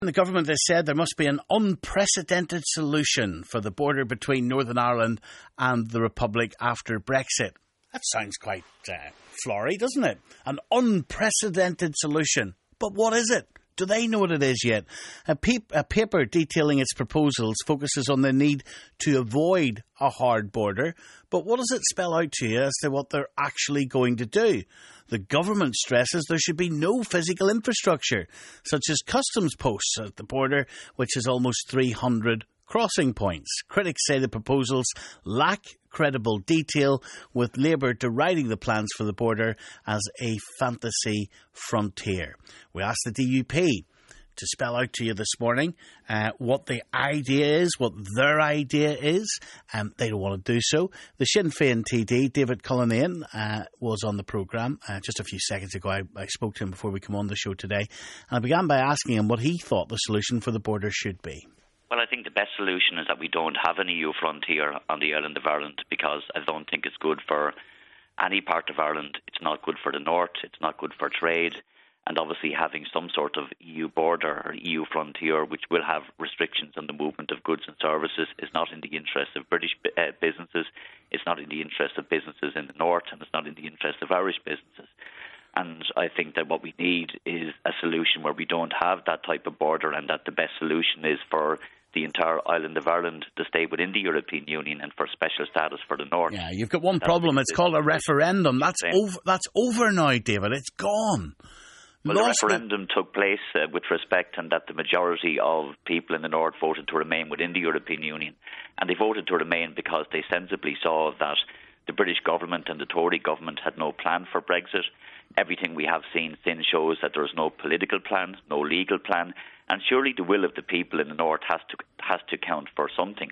The government has said there must be an unprecedented solution for the border between Northern Ireland and the Republic after Brexit. That sounds quite flowery, doesn't it? An unprecedented solution. But what is it? Do they know what it is yet? A paper detailing its proposals focuses on the need to avoid a hard border, but what does it spell out to you as to what they're actually going to do? The government stresses there should be no physical infrastructure, such as customs posts at the border, which has almost 300 crossing points. Critics say the proposals lack credible detail, with Labour deriding the plans for the border as a fantasy frontier. We asked the DUP to spell out to you this morning what the idea is, what their idea is. They don't want to do so. The Sinn Féin TD, David Cullinane, was on the programme just a few seconds ago. I spoke to him before we come on the show today, and I began by asking him what he thought the solution for the border should be. Well, I think the best solution is that we don't have an EU frontier on the island of Ireland, because I don't think it's good for any part of Ireland. It's not good for the north. It's not good for trade. And obviously having some sort of EU border or EU frontier which will have restrictions on the movement of goods and services is not in the interest of British businesses. It's not in the interest of businesses in the north, and it's not in the interest of Irish businesses. And I think that what we need is a solution where we don't have that type of border, and that the best solution is for the entire island of Ireland to stay within the European Union and for special status for the north. Yeah, you've got one problem. It's called a referendum. That's over now, David. It's gone. Well, the referendum took place with respect, and that the majority of people in the north voted to remain within the European Union. And they voted to remain because they sensibly saw that the British government and the Tory government had no plan for Brexit. Everything we have seen since shows that there is no political plan, no legal plan, and surely the will of the people in the north has to count for something.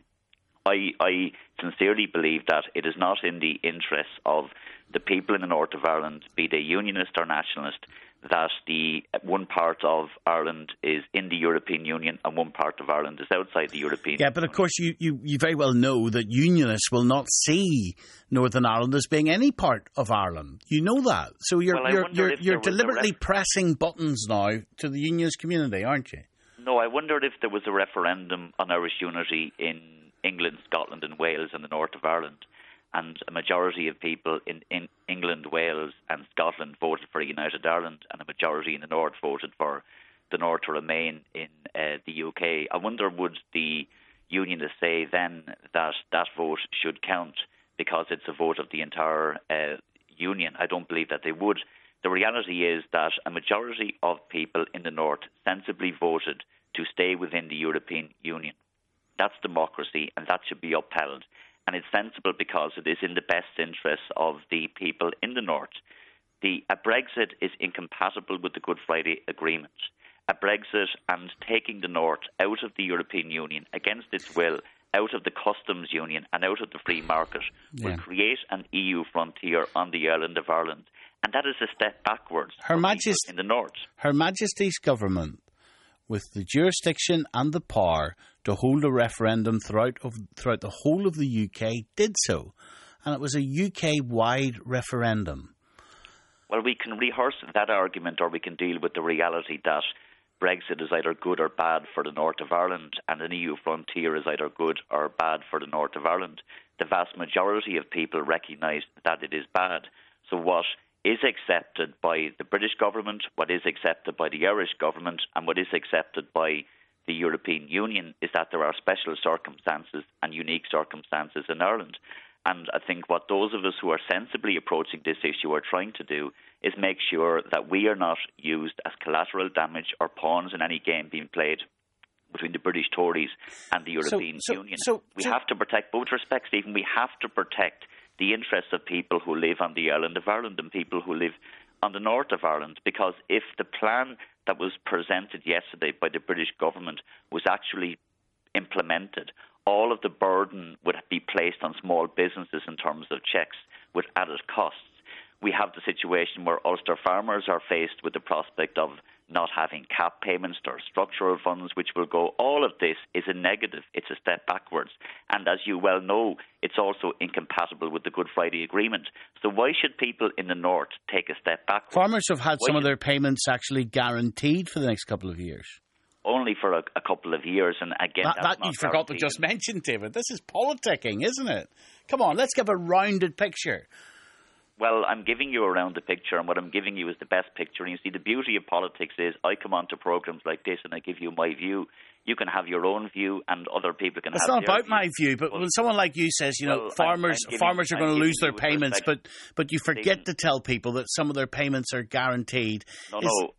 I sincerely believe that it is not in the interests of the people in the north of Ireland, be they unionist or nationalist, that the one part of Ireland is in the European Union and one part of Ireland is outside the European Union. Yeah, but of course you very well know that unionists will not see Northern Ireland as being any part of Ireland. You know that. So you're deliberately pressing buttons now to the unionist community, aren't you? No, I wondered if there was a referendum on Irish unity in England, Scotland and Wales and the north of Ireland, and a majority of people in England, Wales and Scotland voted for a united Ireland, and a majority in the north voted for the north to remain in the UK. I wonder, would the unionists say then that that vote should count because it's a vote of the entire union? I don't believe that they would. The reality is that a majority of people in the north sensibly voted to stay within the European Union. That's democracy, and that should be upheld. And it's sensible because it is in the best interests of the people in the north. A Brexit is incompatible with the Good Friday Agreement. A Brexit and taking the north out of the European Union against its will, out of the customs union and out of the free market, will create an EU frontier on the island of Ireland. And that is a step backwards in the north. Her Majesty's government, with the jurisdiction and the power to hold a referendum throughout the whole of the UK, did so. And it was a UK-wide referendum. Well, we can rehearse that argument, or we can deal with the reality that Brexit is either good or bad for the north of Ireland, and an EU frontier is either good or bad for the north of Ireland. The vast majority of people recognise that it is bad. So what is accepted by the British government, what is accepted by the Irish government, and what is accepted by the European Union is that there are special circumstances and unique circumstances in Ireland. And I think what those of us who are sensibly approaching this issue are trying to do is make sure that we are not used as collateral damage or pawns in any game being played between the British Tories and the European Union. We have to protect both respects, Stephen. We have to protect the interests of people who live on the island of Ireland and people who live on the north of Ireland, because if the plan that was presented yesterday by the British government was actually implemented, all of the burden would be placed on small businesses in terms of checks with added costs. We have the situation where Ulster farmers are faced with the prospect of not having cap payments or structural funds which will go. All of this is a negative. It's a step backwards. And as you well know, it's also incompatible with the Good Friday Agreement. So why should people in the north take a step backwards? Farmers have had some of their payments actually guaranteed for the next couple of years. only for a couple of years. And again, that you forgot to just mention, David. This is politicking, isn't it? Come on, let's give a rounded picture. Well, I'm giving you a rounded picture, and what I'm giving you is the best picture. And you see, the beauty of politics is I come onto programs like this and I give you my view. You can have your own view, and other people can have their view. It's not about my view, but when someone like you says, farmers are going to lose their payments, but you forget to tell people that some of their payments are guaranteed. No,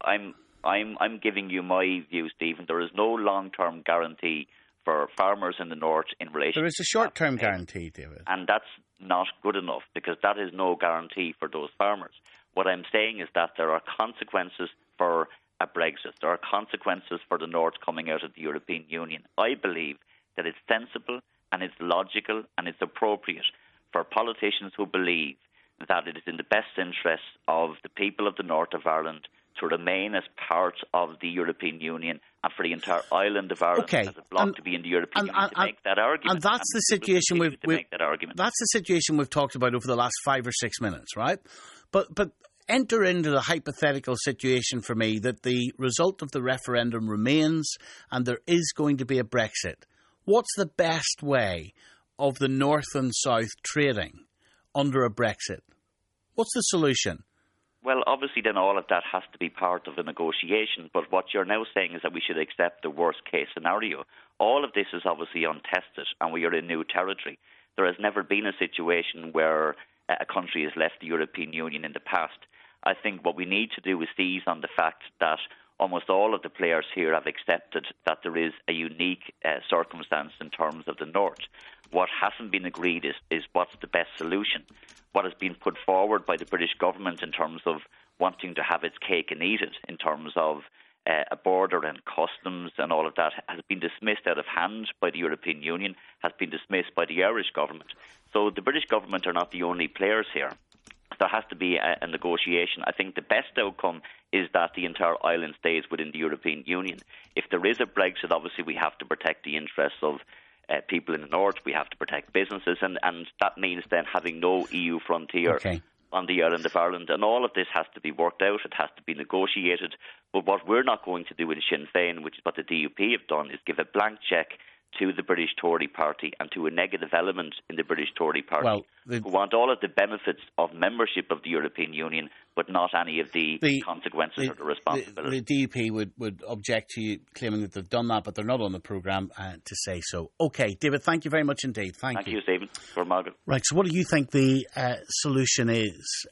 I'm giving you my view, Stephen. There is no long-term guarantee for farmers in the north in relation. There is a short-term guarantee, David, and that's not good enough because that is no guarantee for those farmers. What I'm saying is that there are consequences for a Brexit. There are consequences for the North coming out of the European Union. I believe that it's sensible and it's logical and it's appropriate for politicians who believe that it is in the best interests of the people of the North of Ireland to remain as part of the European Union and for the entire island of Ireland as a bloc to be in the European Union to make that argument. And that's the situation that's the situation we've talked about over the last 5 or 6 minutes, right? But enter into the hypothetical situation for me that the result of the referendum remains and there is going to be a Brexit. What's the best way of the North and South trading under a Brexit? What's the solution? Well, obviously then all of that has to be part of the negotiation, but what you're now saying is that we should accept the worst case scenario. All of this is obviously untested and we are in new territory. There has never been a situation where a country has left the European Union in the past. I think what we need to do is seize on the fact that almost all of the players here have accepted that there is a unique circumstance in terms of the North. What hasn't been agreed is what's the best solution. What has been put forward by the British government in terms of wanting to have its cake and eat it, in terms of a border and customs and all of that, has been dismissed out of hand by the European Union, has been dismissed by the Irish government. So the British government are not the only players here. There has to be a negotiation. I think the best outcome is that the entire island stays within the European Union. If there is a Brexit, obviously we have to protect the interests of people in the north. We have to protect businesses, and that means then having no EU frontier on the island of Ireland. And all of this has to be worked out. It has to be negotiated. But what we're not going to do in Sinn Féin, which is what the DUP have done, is give a blank cheque to the British Tory party and to a negative element in the British Tory party who want all of the benefits of membership of the European Union but not any of the consequences or the responsibility. The DUP would object to you claiming that they've done that, but they're not on the programme to say so. OK, David, thank you very much indeed. Thank you. Thank you, Stephen. Right, so what do you think the solution is?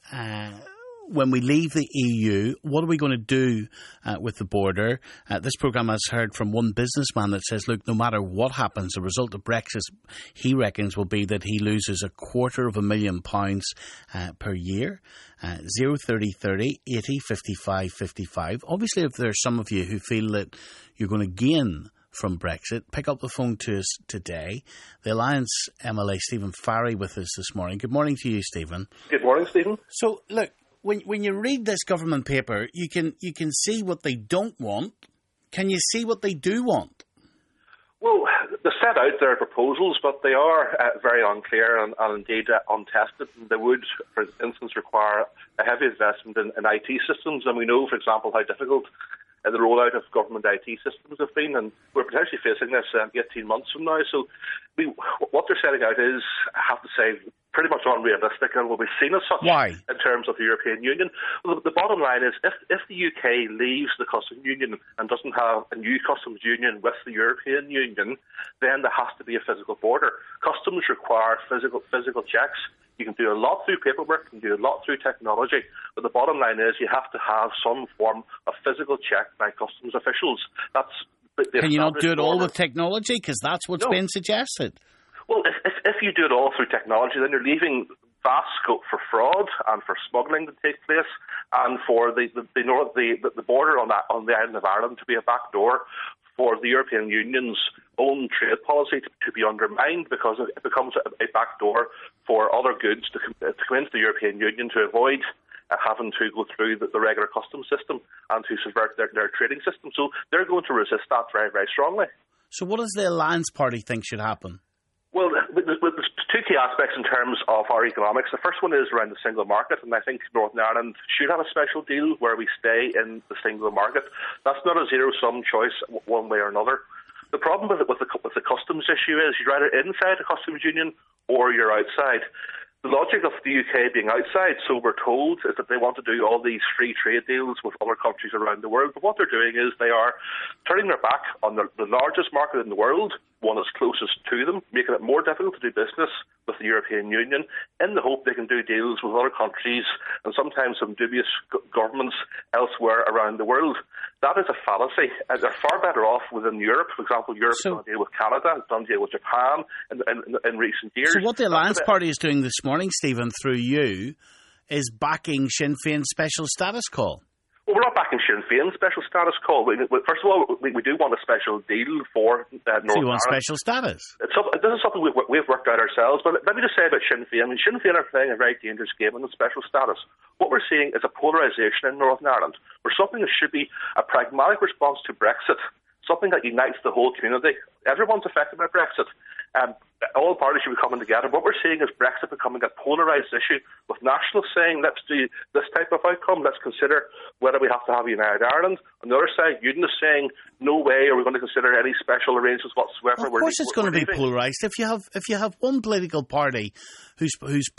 When we leave the EU, what are we going to do with the border? This programme has heard from one businessman that says, look, no matter what happens, the result of Brexit, he reckons, will be that he loses £250,000 per year. 03030 80 55 55. Obviously, if there are some of you who feel that you're going to gain from Brexit, pick up the phone to us today. The Alliance MLA Stephen Farry with us this morning. Good morning to you, Stephen. Good morning, Stephen. So, look, when you read this government paper, you can see what they don't want. Can you see what they do want? Well, they set out their proposals, but they are very unclear and indeed untested. They would, for instance, require a heavy investment in IT systems, and we know, for example, how difficult the rollout of government IT systems have been, and we're potentially facing this 18 months from now. So what they're setting out is, I have to say, pretty much unrealistic and will be seen as such. Why? In terms of the European Union. Well, the bottom line is, if the UK leaves the customs union and doesn't have a new customs union with the European Union, then there has to be a physical border. Customs require physical checks. You can do a lot through paperwork, you can do a lot through technology, but the bottom line is you have to have some form of physical check by customs officials. Can you not do it all with technology? Because that's what's been suggested. Well, if you do it all through technology, then you're leaving vast scope for fraud and for smuggling to take place, and for the border on the island of Ireland to be a back door for the European Union's own trade policy to be undermined, because it becomes a back door for other goods to come into the European Union to avoid having to go through the regular customs system and to subvert their trading system. So they're going to resist that very, very strongly. So what does the Alliance Party think should happen? Well, there's Two key aspects in terms of our economics. The first one is around the single market, and I think Northern Ireland should have a special deal where we stay in the single market. That's not a zero-sum choice one way or another. The problem with the customs issue is you're either inside the customs union or you're outside. The logic of the UK being outside, so we're told, is that they want to do all these free trade deals with other countries around the world. But what they're doing is they are turning their back on the largest market in the world, one that's closest to them, making it more difficult to do business with the European Union in the hope they can do deals with other countries and sometimes some dubious governments elsewhere around the world. That is a fallacy. They're far better off within Europe. For example, Europe's done a deal with Canada, done a deal with Japan in recent years. So what the Alliance Party is doing this morning, Stephen, through you, is backing Sinn Féin's special status call. Well, we're not backing Sinn Féin's special status call. First of all, we do want a special deal for Northern Ireland. So you want special status? This is something we've worked out ourselves. But let me just say about Sinn Féin. I mean, Sinn Féin are playing a very dangerous game on the special status. What we're seeing is a polarisation in Northern Ireland, where something that should be a pragmatic response to Brexit, something that unites the whole community. Everyone's affected by Brexit. All parties should be coming together. What we're seeing is Brexit becoming a polarised issue, with nationals saying, let's do this type of outcome, let's consider whether we have to have a United Ireland. On the other side, unionists saying, no way are we going to consider any special arrangements whatsoever. Of course it's going to be polarised. If you have one political party whose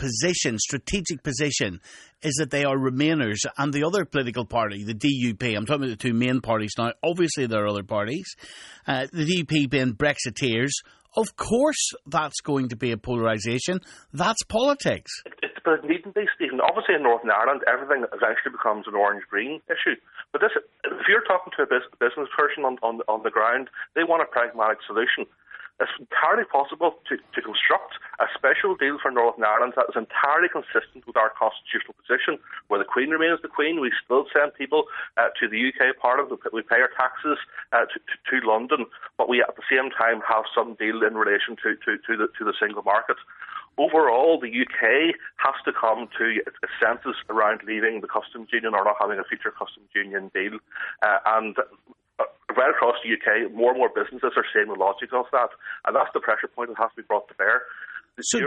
strategic position is that they are Remainers, and the other political party, the DUP, I'm talking about the two main parties now, obviously there are other parties, the DUP being Brexiteers, of course that's going to be a polarisation. That's politics. But it needn't be, Stephen. Obviously in Northern Ireland, everything eventually becomes an orange-green issue. But if you're talking to a business person on the ground, they want a pragmatic solution. It's entirely possible to construct a special deal for Northern Ireland that is entirely consistent with our constitutional position, where the Queen remains the Queen. We still send people to the UK Parliament. We pay our taxes to London, but we at the same time have some deal in relation to the single market. Overall, the UK has to come to a senses around leaving the customs union or not having a future customs union deal, and right across the UK, more and more businesses are seeing the logic of that, and that's the pressure point that has to be brought to bear. So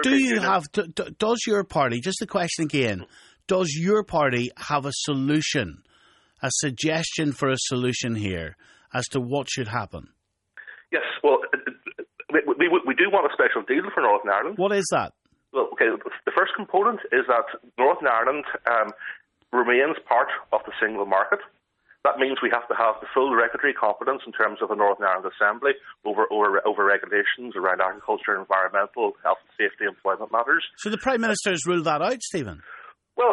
does your party, just the question again, does your party have a solution, a suggestion for a solution here as to what should happen? Yes, well, we do want a special deal for Northern Ireland. What is that? Well, okay, the first component is that Northern Ireland remains part of the single market. That means we have to have the full regulatory competence in terms of the Northern Ireland Assembly over regulations around agriculture, environmental, health and safety, employment matters. So the Prime Minister has ruled that out, Stephen? Well,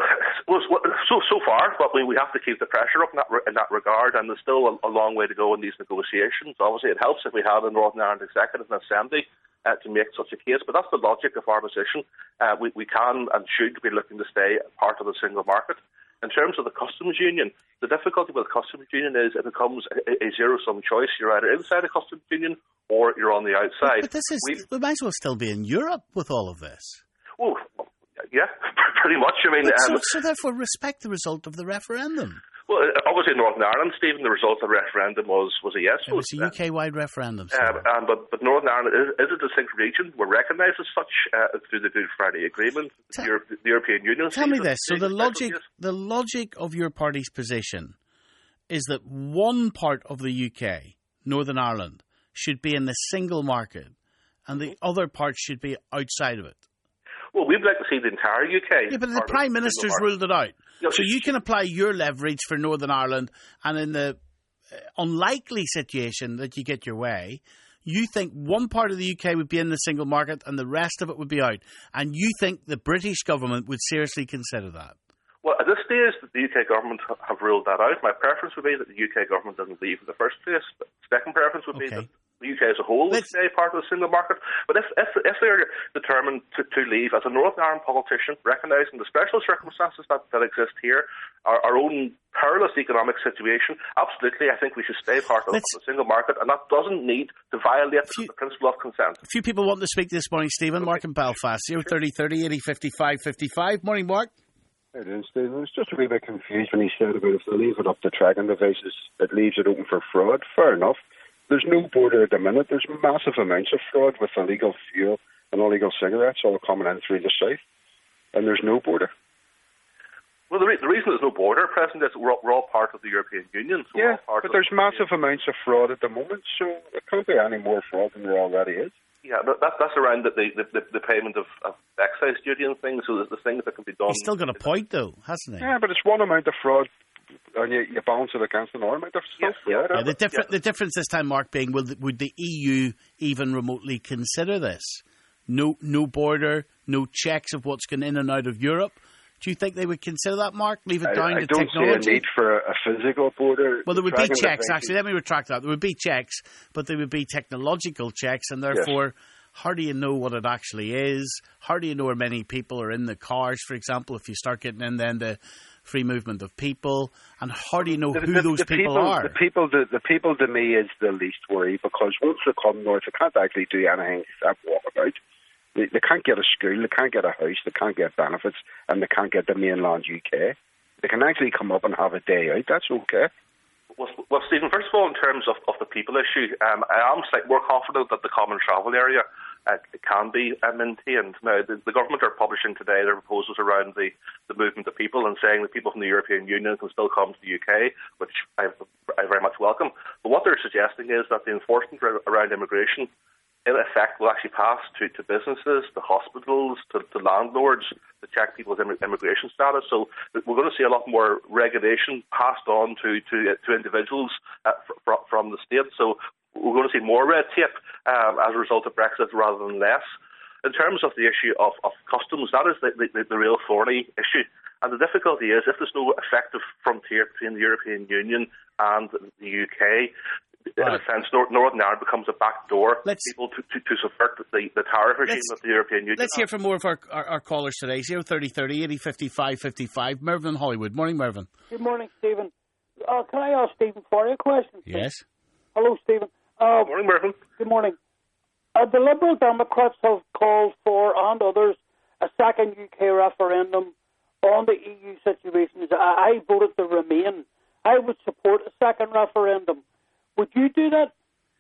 so far, but we have to keep the pressure up in that regard, and there's still a long way to go in these negotiations. Obviously, it helps if we have a Northern Ireland Executive and Assembly to make such a case, but that's the logic of our position. We can and should be looking to stay part of the single market. In terms of the customs union, the difficulty with the customs union is it becomes a zero-sum choice. You're either inside a customs union or you're on the outside. But we might as well still be in Europe with all of this. Well, yeah, pretty much. I mean, so therefore respect the result of the referendum. Well, obviously in Northern Ireland, Stephen, the result of the referendum was a yes. It was a UK-wide referendum. But Northern Ireland is a distinct region. We're recognised as such through the Good Friday Agreement, the European Union. Tell me this. So the logic of your party's position is that one part of the UK, Northern Ireland, should be in the single market and the other part should be outside of it. Well, we'd like to see the entire UK. Yeah, but the Prime Minister's ruled it out. So you can apply your leverage for Northern Ireland, and in the unlikely situation that you get your way, you think one part of the UK would be in the single market and the rest of it would be out. And you think the British government would seriously consider that? Well, at this stage, the UK government have ruled that out. My preference would be that the UK government doesn't leave in the first place. The second preference would be that the UK as a whole would stay part of the single market. But if they're determined to leave, as a Northern Ireland politician, recognising the special circumstances that exist here, our own perilous economic situation, absolutely, I think we should stay part of the single market, and that doesn't need to violate the principle of consent. A few people want to speak this morning, Stephen. Mark in Belfast, 03030 80 55 55. Morning, Mark. How you doing, Stephen? I was just a wee bit confused when he said about if they leave it up to tracking devices, it leaves it open for fraud. Fair enough. There's no border at the minute. There's massive amounts of fraud with illegal fuel and illegal cigarettes all coming in through the south, and there's no border. Well, the reason there's no border, President, is we're all part of the European Union. So yeah, but there's massive amounts of fraud at the moment, so there can't be any more fraud than there already is. Yeah, that's around the payment of excise duty and things, so there's the things that can be done. He's still got a point, though, hasn't he? Yeah, but it's one amount of fraud, and you balance it against another amount of stuff. Yeah. The difference this time, Mark, being would the EU even remotely consider this? No border, no checks of what's going in and out of Europe. Do you think they would consider that, Mark? Leave it down to technology? I don't see a need for a physical border. Well, there would be checks, actually. Let me retract that. There would be checks, but there would be technological checks, and therefore, how do you know what it actually is? How do you know how many people are in the cars, for example, if you start getting in then the free movement of people? And how do you know who those people are? The people to me is the least worry, because once they come north, they can't actually do anything except walk about. They can't get a school, they can't get a house, they can't get benefits, and they can't get the mainland UK. They can actually come up and have a day out. That's okay. Well, Stephen, first of all, in terms of the people issue, I am slightly more confident that the common travel area can be maintained. Now, the government are publishing today their proposals around the movement of people and saying that people from the European Union can still come to the UK, which I very much welcome. But what they're suggesting is that the enforcement around immigration in effect will actually pass to businesses, to hospitals, to landlords to check people's immigration status. So we're going to see a lot more regulation passed on to individuals from the state. So we're going to see more red tape as a result of Brexit rather than less. In terms of the issue of customs, that is the real thorny issue. And the difficulty is if there's no effective frontier between the European Union and the UK, in a sense, Northern Ireland becomes a backdoor for people to subvert the tariff regime of the European Union. Let's hear from more of our callers today. 03030 80 55 55. Mervyn in Hollywood. Morning, Mervyn. Good morning, Stephen. Can I ask Stephen Farley a question, please? Yes. Hello, Stephen. Morning, Mervyn. Good morning. The Liberal Democrats have called for, and others, a second UK referendum on the EU situation. I voted to remain. I would support a second referendum. Would you do that?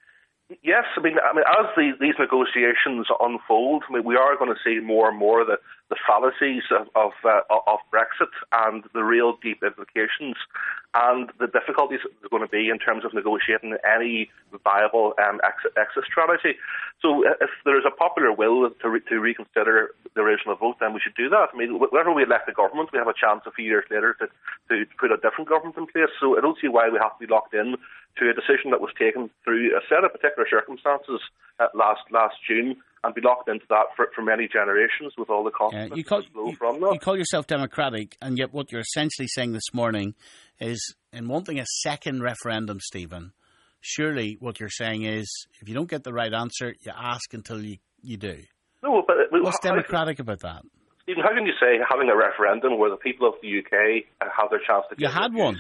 Yes, I mean, as these negotiations unfold, we are going to see more and more the fallacies of Brexit and the real deep implications and the difficulties there's going to be in terms of negotiating any viable exit strategy. So if there is a popular will to reconsider the original vote, then we should do that. I mean, whenever we elect a government, we have a chance a few years later to put a different government in place. So I don't see why we have to be locked in to a decision that was taken through a set of particular circumstances last June and be locked into that for many generations with all the consequences from that. You call yourself democratic, and yet what you're essentially saying this morning is, in wanting a second referendum, Stephen, surely what you're saying is, if you don't get the right answer, you ask until you do. No, but what's democratic about that? Stephen, how can you say having a referendum where the people of the UK have their chance to get You had one.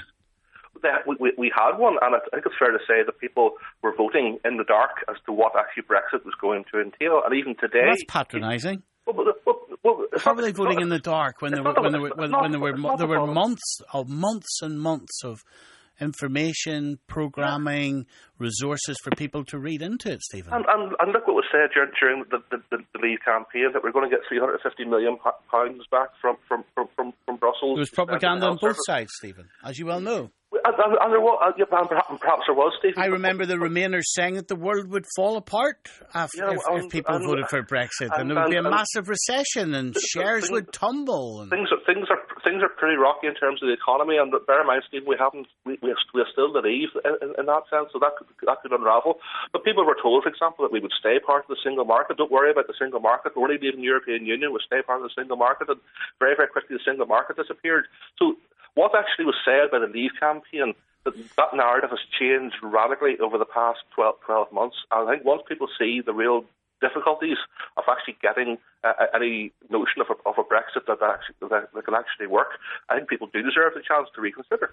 We had one, and I think it's fair to say that people were voting in the dark as to what actually Brexit was going to entail. And even today, that's patronising. How were they voting in the dark when there were months and months of information, programming, resources for people to read into it, Stephen? And look what was said during the Leave campaign, that we're going to get £350 million back from Brussels. There was propaganda on both sides, Stephen, as you well know. And there was, perhaps there was, Stephen. I remember the Remainers saying that the world would fall apart if people voted for Brexit, and there would be a massive recession, and shares would tumble. And things are pretty rocky in terms of the economy, and bear in mind, Stephen, we still believe in that sense, so that could unravel. But people were told, for example, that we would stay part of the single market. Don't worry about the single market. We're only leaving the European Union. We'll stay part of the single market, and very, very quickly the single market disappeared. So what actually was said by the Leave campaign, that narrative has changed radically over the past 12 months. And I think once people see the real difficulties of actually getting any notion of a Brexit that can actually work, I think people do deserve the chance to reconsider.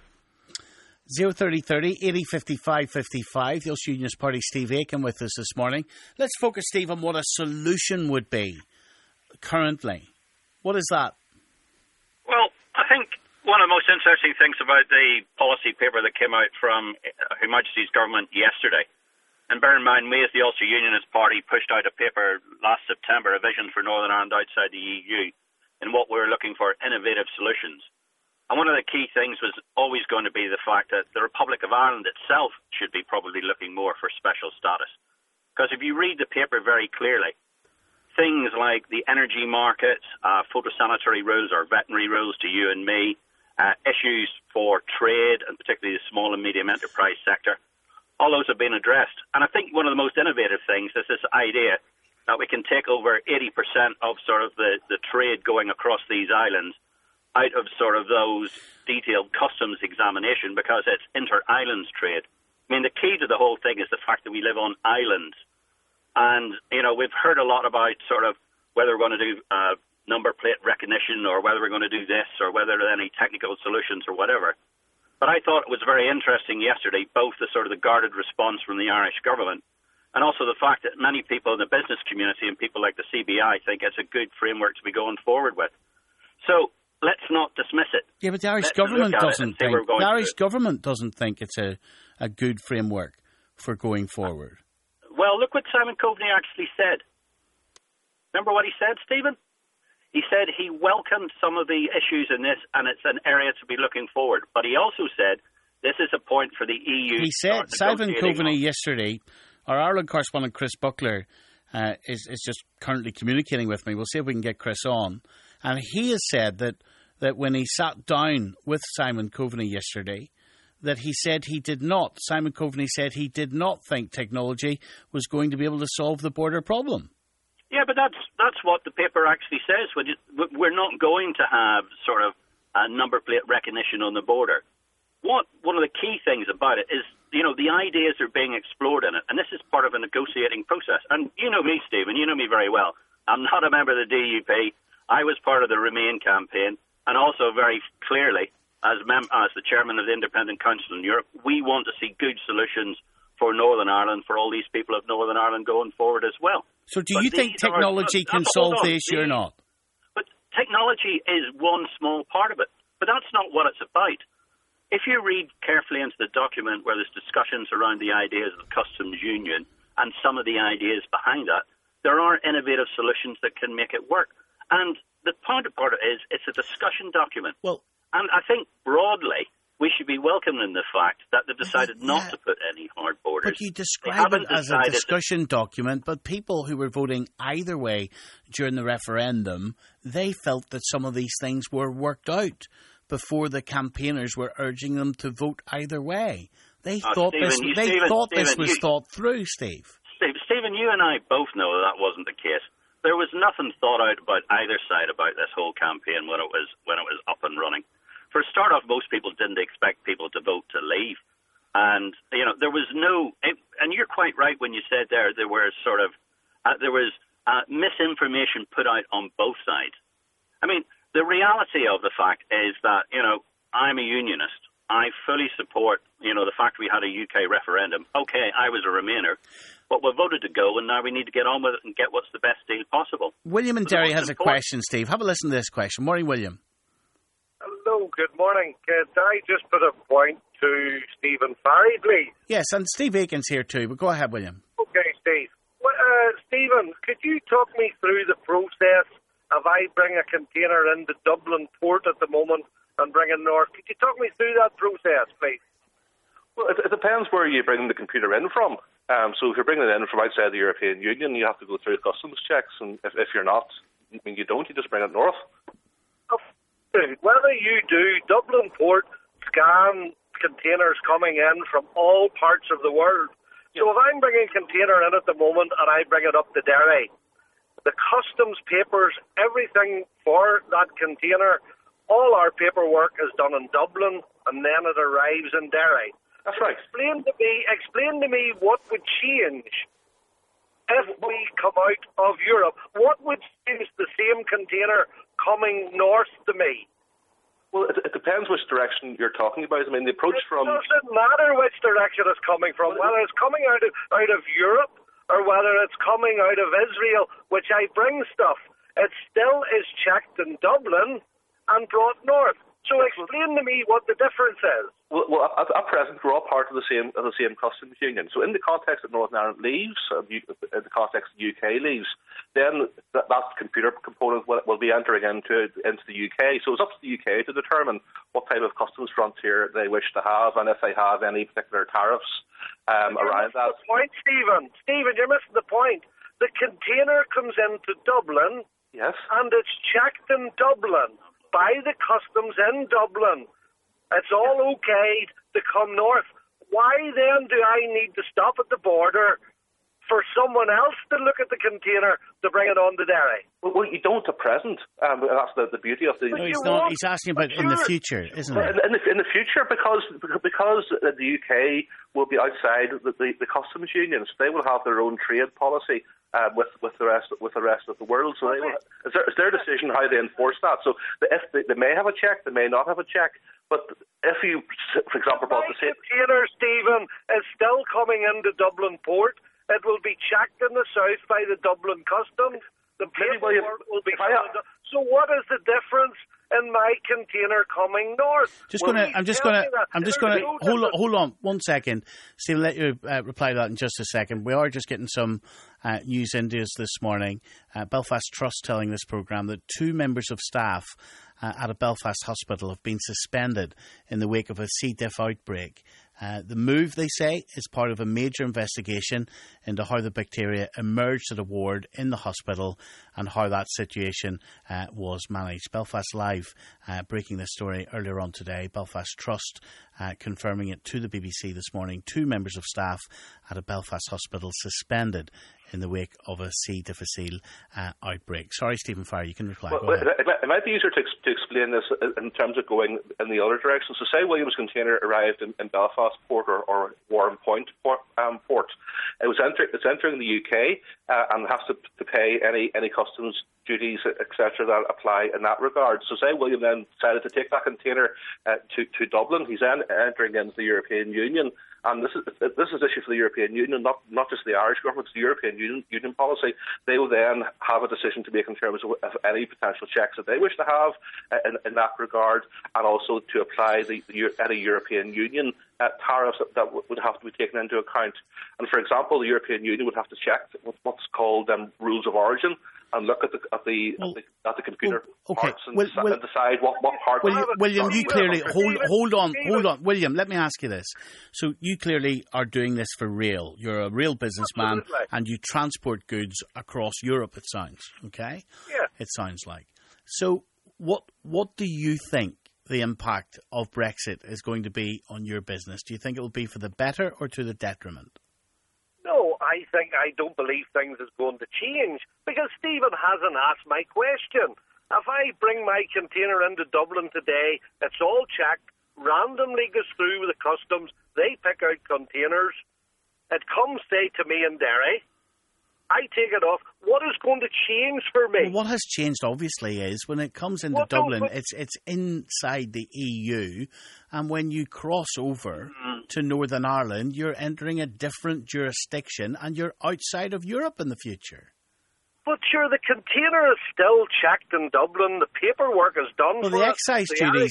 03030 80 55 55. The Ulster Unionist Party Steve Aiken with us this morning. Let's focus, Steve, on what a solution would be currently. What is that? Well, I think one of the most interesting things about the policy paper that came out from Her Majesty's government yesterday And bear in mind, we as the Ulster Unionist Party pushed out a paper last September, A Vision for Northern Ireland Outside the EU, in what we're looking for innovative solutions. And one of the key things was always going to be the fact that the Republic of Ireland itself should be probably looking more for special status. Because if you read the paper very clearly, things like the energy markets, phytosanitary rules or veterinary rules to you and me, issues for trade and particularly the small and medium enterprise sector, all those have been addressed. And I think one of the most innovative things is this idea that we can take over 80% of sort of the trade going across these islands out of sort of those detailed customs examination because it's inter-islands trade. I mean, the key to the whole thing is the fact that we live on islands. And, you know, we've heard a lot about sort of whether we're going to do number plate recognition or whether we're going to do this or whether there are any technical solutions or whatever. But I thought it was very interesting yesterday, both the sort of the guarded response from the Irish government and also the fact that many people in the business community and people like the CBI think it's a good framework to be going forward with. So let's not dismiss it. Yeah, but the Irish government doesn't think. The Irish government doesn't think it's a good framework for going forward. Well, look what Simon Coveney actually said. Remember what he said, Stephen? He said he welcomed some of the issues in this, and it's an area to be looking forward. But he also said this is a point for the EU. He said, Simon Coveney yesterday, our Ireland correspondent Chris Buckler is just currently communicating with me. We'll see if we can get Chris on. And he has said that when he sat down with Simon Coveney yesterday, that he said Simon Coveney said he did not think technology was going to be able to solve the border problem. Yeah, but that's what the paper actually says. We're not going to have sort of a number plate recognition on the border. One of the key things about it is, you know, the ideas are being explored in it, and this is part of a negotiating process. And you know me, Stephen, you know me very well. I'm not a member of the DUP. I was part of the Remain campaign, and also very clearly, as the chairman of the Independent Council in Europe, we want to see good solutions for Northern Ireland, for all these people of Northern Ireland going forward as well. So do you think technology can solve the issue or not? But technology is one small part of it. But that's not what it's about. If you read carefully into the document where there's discussions around the ideas of the customs union and some of the ideas behind that, there are innovative solutions that can make it work. And the point about it is it's a discussion document. Well, and I think broadly we should be welcoming the fact that they've decided not to put any hard borders. But you describe it as a discussion document, but people who were voting either way during the referendum, they felt that some of these things were worked out before the campaigners were urging them to vote either way. They thought this was thought through, Steve. Stephen, you and I both know that wasn't the case. There was nothing thought out about either side about this whole campaign when it was up and running. For a start off, most people didn't expect people to vote to leave. And, you know, there was no, and you're quite right when you said there were sort of, there was misinformation put out on both sides. I mean, the reality of the fact is that, you know, I'm a unionist. I fully support, you know, the fact we had a UK referendum. Okay, I was a Remainer, but we voted to go, and now we need to get on with it and get what's the best deal possible. William in Derry has a question, Steve. Have a listen to this question. Morning, William. Hello, good morning. Could I just put a point to Stephen Farry, please? Yes, and Steve Aiken's here too, but go ahead, William. Okay, Steve. Well, Stephen, could you talk me through the process of I bring a container into Dublin port at the moment and bring it north? Could you talk me through that process, please? Well, it depends where you bring the computer in from. So if you're bringing it in from outside the European Union, you have to go through customs checks, and if you're not, I mean, you don't, you just bring it north. Whether you do, Dublin Port scan containers coming in from all parts of the world. So if I'm bringing a container in at the moment and I bring it up to Derry, the customs papers, everything for that container, all our paperwork is done in Dublin and then it arrives in Derry. That's right. Explain to me what would change if we come out of Europe. What would change the same container coming north to me? Well, it depends which direction you're talking about. I mean, the approach from... It doesn't matter which direction it's coming from, whether it's coming out of Europe or whether it's coming out of Israel, which I bring stuff. It still is checked in Dublin and brought north. So explain to me what the difference is. Well, at present, we're all part of the same customs union. So in the context that Northern Ireland leaves, in the context the UK leaves, then that computer component will be entering into the UK. So it's up to the UK to determine what type of customs frontier they wish to have and if they have any particular tariffs around that. The point, Stephen. Stephen, you're missing the point. The container comes into Dublin, yes, and it's checked in Dublin by the customs in Dublin. It's all okay to come north. Why then do I need to stop at the border for someone else to look at the container to bring it on to Derry? Well, you don't at present. That's the beauty of the... No, he's not. He's asking about in the future, isn't it? In the future, because the UK will be outside the customs unions. They will have their own trade policy with the rest of the world. So it's their decision how they enforce that. So if they may have a check, they may not have a check. But if you, for example, bought the same container, Stephen, is still coming into Dublin port. It will be checked in the south by the Dublin customs. The paperwork will be. So what is the difference in my container coming north? I'm just gonna hold on 1 second. Stephen, let you reply to that in just a second. We are just getting some news into us this morning. Belfast Trust telling this programme that 2 members of staff at a Belfast hospital have been suspended in the wake of a C. diff outbreak. The move, they say, is part of a major investigation into how the bacteria emerged at a ward in the hospital and how that situation was managed. Belfast Live breaking this story earlier on today. Belfast Trust confirming it to the BBC this morning. 2 members of staff at a Belfast hospital suspended in the wake of a C. difficile outbreak. Sorry, Stephen Farr, you can reply. Well, it might be easier to explain this in terms of going in the other direction. So say Williams container arrived in Belfast Port or Warren Point Port. It's entering the UK and has to pay any customs duties, etc., that apply in that regard. So say William then decided to take that container to Dublin. He's then entering into the European Union. And this is an issue for the European Union, not just the Irish government, it's the European Union policy. They will then have a decision to make in terms of any potential checks that they wish to have in that regard, and also to apply any European Union tariffs that would have to be taken into account. And for example, the European Union would have to check what's called rules of origin and look at the computer parts and decide what part. William, you clearly hold on. William, let me ask you this. So you clearly are doing this for real. You're a real businessman, and you transport goods across Europe. It sounds okay. Yeah. It sounds like. So what do you think the impact of Brexit is going to be on your business? Do you think it will be for the better or to the detriment? No, I don't believe things is going to change because Stephen hasn't asked my question. If I bring my container into Dublin today, it's all checked, randomly goes through the customs, they pick out containers, it comes, say, to me in Derry, I take it off. What is going to change for me? Well, what has changed, obviously, is when it comes into Dublin, it's inside the EU, and when you cross over to Northern Ireland, you're entering a different jurisdiction, and you're outside of Europe in the future. But sure, the container is still checked in Dublin. The paperwork is done. Well, the excise duties,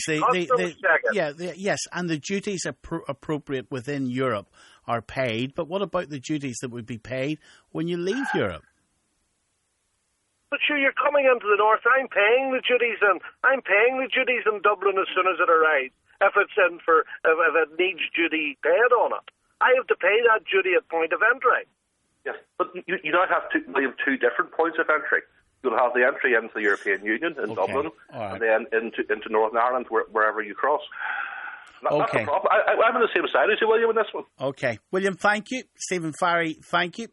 yes, and the duties appropriate within Europe are paid. But what about the duties that would be paid when you leave Europe? But sure, you're coming into the north. I'm paying the duties in Dublin as soon as it arrives. If it needs duty paid on it, I have to pay that duty at point of entry. Yes, but you now have 2 different points of entry. You'll have the entry into the European Union in Dublin, and then into Northern Ireland, wherever you cross. That's the problem. I'm on the same side as you, William, in this one. Okay. William, thank you. Stephen Farry, thank you.